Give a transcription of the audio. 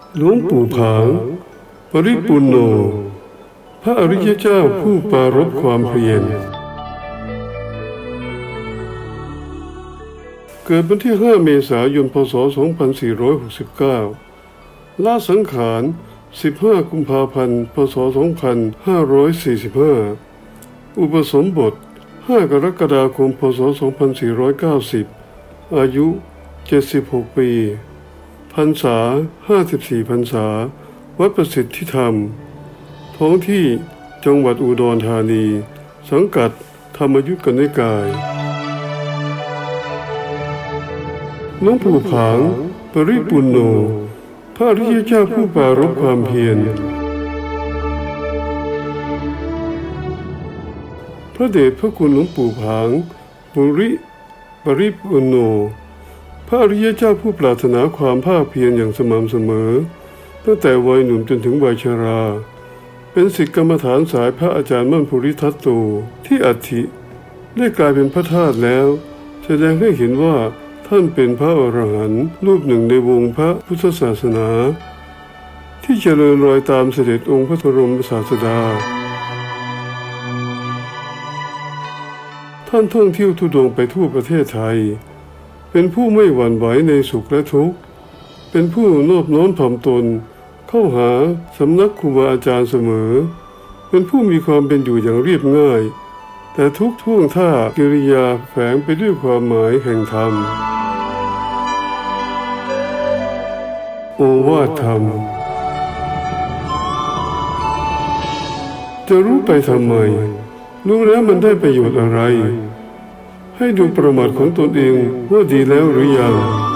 หลวงปู่ผางปริปุณโญพระอริยเจ้าผู้ปรารภความเพียรเกิดวันที่5เมษายนพศ2469ละสังขาร15กุมภาพันธ์พศ2545อุปสมบท5กรกฎาคมพศ2490อายุ76ปีพรรษา54พรรษาวัดประสิทธิธรรมท้องที่จังหวัดอุดรธานีสังกัดธรรมยุกนิกายหลวงปู่ผางปริปุณโญพระอริยเจ้าผู้ปรารภความเพียรพระเดชพระคุณหลวงปู่ผางปริปุณโญพระอริยเจ้าผู้ปรารถนาความภาคเพียรอย่างสม่ำเสมอตั้งแต่วัยหนุ่มจนถึงวัยชราเป็นศิษย์กรรมฐานสายพระอาจารย์มั่นภูริทัตโตที่อัฐิได้กลายเป็นพระธาตุแล้วแสดงให้เห็นว่าท่านเป็นพระอรหันต์รูปหนึ่งในวงพระพุทธศาสนาที่เจริญรอยตามเสด็จองค์พระบรมศาสดาท่านท่องเที่ยวธุดงค์ไปทั่วประเทศไทยเป็นผู้ไม่หวั่นไหวในสุขและทุกข์เป็นผู้นอบน้อมถ่อมตนเข้าหาสำนักครูบาอาจารย์เสมอเป็นผู้มีความเป็นอยู่อย่างเรียบง่ายแต่ทุกท่วงท่ากิริยาแฝงไปด้วยความหมายแห่งธรรมโอวาทธรรมจะรู้ไปทำไมรู้แล้วมันได้ประโยชน์อะไรให้ดูประมาทของตนเองว่าดีแล้วหรือยัง